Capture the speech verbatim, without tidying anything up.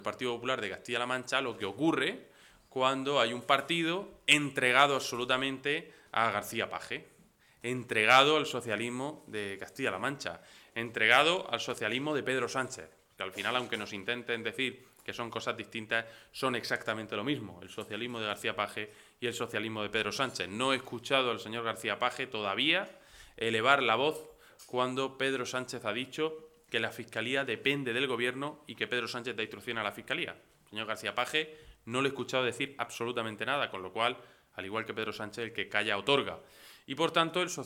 el Partido Popular de Castilla-La Mancha lo que ocurre cuando hay un partido entregado absolutamente a García Paje, entregado al socialismo de Castilla-La Mancha, entregado al socialismo de Pedro Sánchez, que al final, aunque nos intenten decir que son cosas distintas, son exactamente lo mismo, el socialismo de García Paje y el socialismo de Pedro Sánchez. No he escuchado al señor García Paje todavía elevar la voz cuando Pedro Sánchez ha dicho que la Fiscalía depende del Gobierno y que Pedro Sánchez da instrucción a la Fiscalía. El señor García Paje no lo he escuchado decir absolutamente nada, con lo cual, al igual que Pedro Sánchez, el que calla otorga. Y por tanto, el